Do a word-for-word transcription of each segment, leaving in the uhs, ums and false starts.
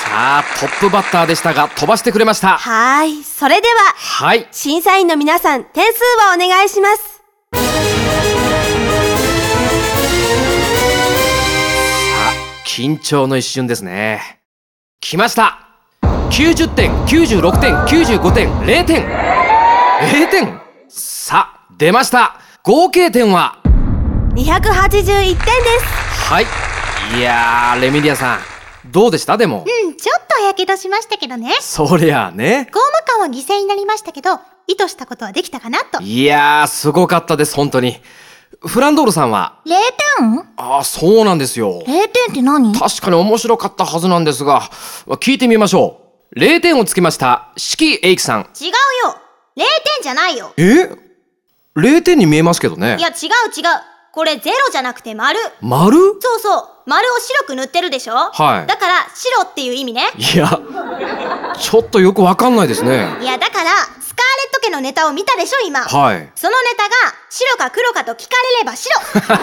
さあトップバッターでしたが飛ばしてくれました。 はーい、それでははい審査員の皆さん、点数をお願いします。 さあ緊張の一瞬ですね。来ました。きゅうじゅってん、きゅうじゅうろくてん、きゅうじゅうごてん、れいてん、れいてん。さあ出ました。合計点はにひゃくはちじゅういってんです。 はい。いやーレミリアさんどうでした？でもうん、ちょっとやけどしましたけどね。 そりゃあね。 公務官は犠牲になりましたけど、意図したことはできたかなと。 いやーすごかったです本当に。フランドールさんはれいてん？ ああそうなんですよ。 れいてんって何？ 確かに面白かったはずなんですが、聞いてみましょう。れいてんをつけました四季エイキさん。 違うよ。れいてんじゃないよ。 えれいてんに見えますけどね。 いや違う違う。これゼロじゃなくて丸。 丸？ そうそう。丸を白く塗ってるでしょ。 はいだから白っていう意味ね。 いやちょっとよくわかんないですね。 いやだからスカーレット家のネタを見たでしょ今。 はいそのネタが白か黒かと聞かれれば白。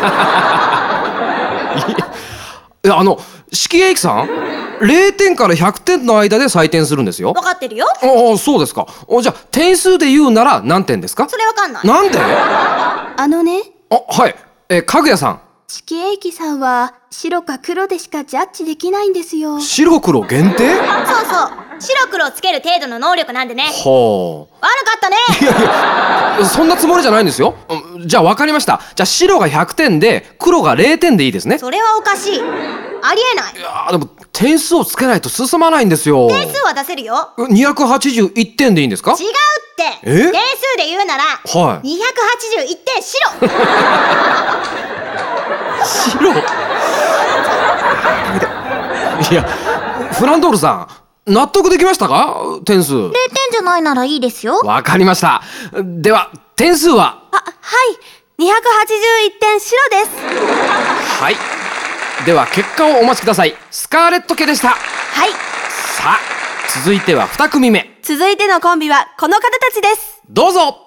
いやあの四季エイキさんれいてんからひゃくてんの間で採点するんですよ。 分かってるよ。 ああそうですか。おじゃあ点数で言うなら何点ですか？ それわかんない。 なんで？ あのね、 あはいえかぐやさん。 四季エイキさんは白か黒でしかジャッジできないんですよ。 白黒限定？ そうそう。白黒つける程度の能力なんでね。 は悪かったね。 あそんなつもりじゃないんですよ。うんじゃあ分かりました。じゃあ白がひゃくてんで黒がれいてんでいいですね。 それはおかしい。ありえない。 いやーでも点数をつけないと進まないんですよ。 点数は出せるよ。 にひゃくはちじゅういってんでいいんですか？ 違うって。 え点数で言うならはいにひゃくはちじゅういってん白。 白いやフランドールさん納得できましたか？点数。 れいてんじゃないならいいですよ。 わかりました。では点数は？ あ、はい、にひゃくはちじゅういってん白です。 はいでは結果をお待ちください。スカーレット家でした。 はい、 さあ続いてはに組目。 続いてのコンビはこの方たちです。 どうぞ。